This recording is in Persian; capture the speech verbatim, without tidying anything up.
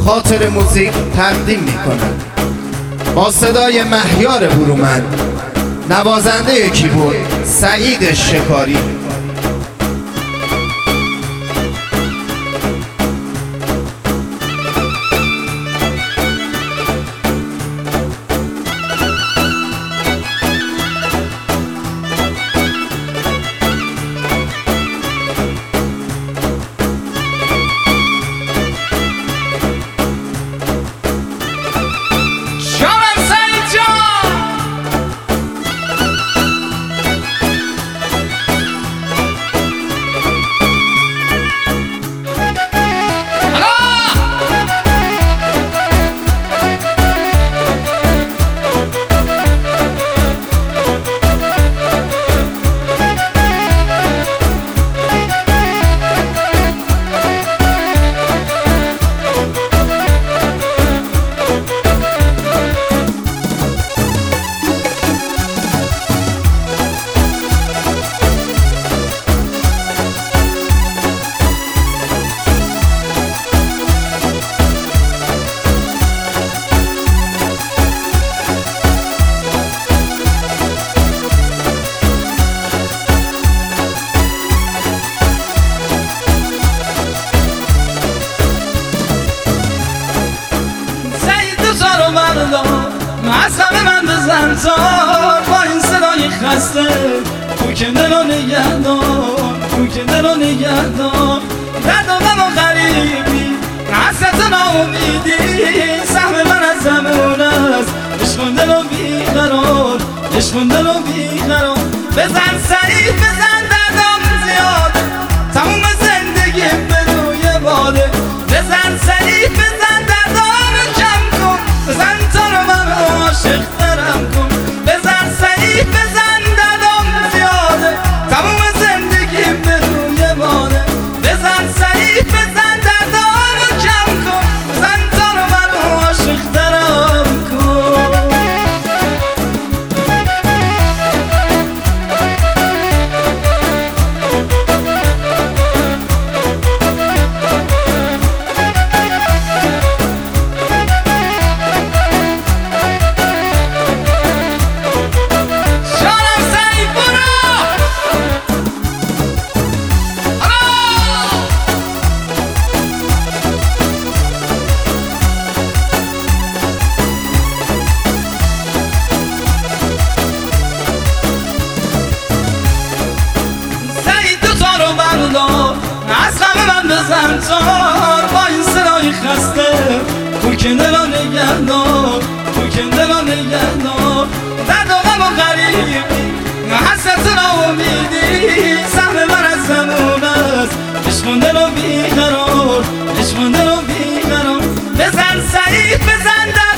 خاطر موزیک تقدیم میکنند با صدای مهیار برومند، نوازنده کیبورد سعید شکاری. مذهب من بزن زار با این صدای خسته، کوکن دل رو نگهدار، کوکن دل رو نگهدار. درد و غم و غریبی، حسرت و ناامیدی، سهم من از زمون است. عشق دل و بیقرار، عشق دل و بیقرار. بزن سریع بزن دردام زیاد، تموم زندگیم به روی باده. بزن سریع بزن دردام کم کن، بزن تا رو من عاشق ترم کن. بزن سریع بزن دردام زیاده، تموم زندگیم به روی باده. بزن سریع بزن دردام کم کن، بزن تا رو من عاشق ترم کن. از غم من بزن زار با این صدای خسته، کوکن دل رو نگهدار، کوکن دل رو نگهدار. درد و غم و غریبی، حسرت و ناامیدی، سهم من از زمون است. عشق دل رو بیقرار، عشق دل رو بیقرار. بزن سریع بزن